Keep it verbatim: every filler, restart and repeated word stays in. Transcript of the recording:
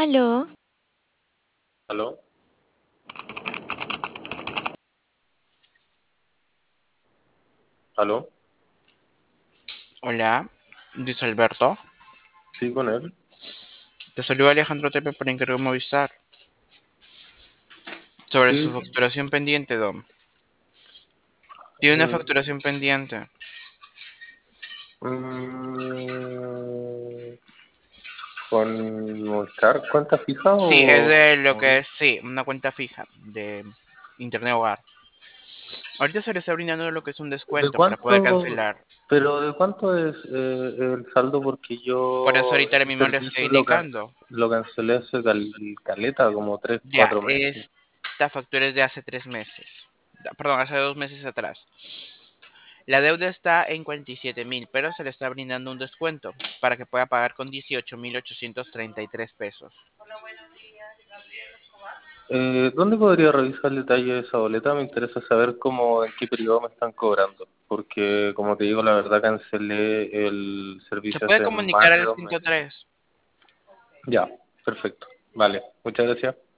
Aló, ¿Aló? ¿Aló? Hola, dice Alberto. Sí, con él. Te saluda Alejandro Tepe por encargo de Movistar. Sobre su Sí. facturación pendiente, Dom. Tiene una eh, facturación pendiente. mm, ¿Con Movistar cuenta fija Sí, es o de lo que móvil? es, sí, una cuenta fija de Internet Hogar. Ahorita se le está brindando lo que es un ¿De descuento para poder cuánto? cancelar. Pero ¿de cuánto es eh, el saldo? Porque Por eso yo ahorita ese mismo le estoy servicio lo, can- indicando. lo cancelé hace cal- caleta, como tres, Ya, cuatro meses. esta factura es de hace tres meses. Da- Perdón, hace dos meses atrás. La deuda está en cuarenta y siete mil, pero se le está brindando un descuento para que pueda pagar con dieciocho mil ochocientos treinta y tres pesos. Eh, ¿dónde podría revisar el detalle de esa boleta? Me interesa saber cómo, en qué periodo me están cobrando. Porque, como te digo, la verdad cancelé el Se servicio puede hace comunicar más de al dos meses. ciento tres. Ya, perfecto. Vale, muchas gracias.